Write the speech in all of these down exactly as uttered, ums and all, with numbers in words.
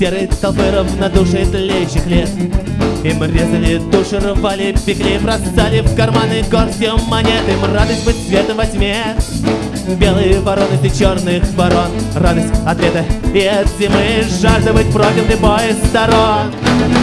серой толпы равнодушие тлеющих лет. Им резали души, рвали, пекли, бросали в карманы горстью монет. Им радость быть светом во тьме, белые вороны и черных ворон. Радость от лета и от зимы, жажда быть против любой из сторон.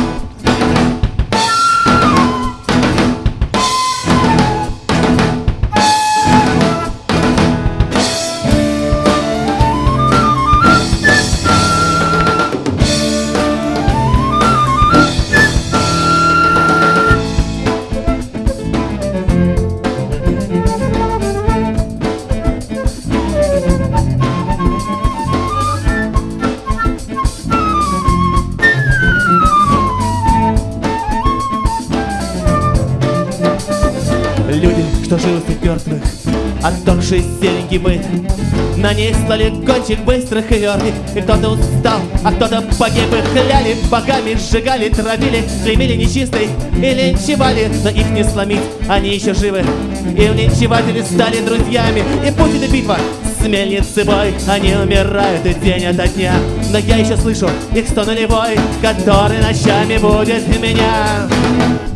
Люди, что живут в мертвых, отторгшие серенький быт, на ней слали гонщик быстрых и вертких. И кто-то устал, а кто-то погиб. Их хляли богами, сжигали, травили, клеймили нечистой и линчевали. Но их не сломить, они еще живы, и линчеватели стали друзьями. И путь это битва с мельницей бой, они умирают и день ото дня. Но я еще слышу их сто нулевой, который ночами будет меня.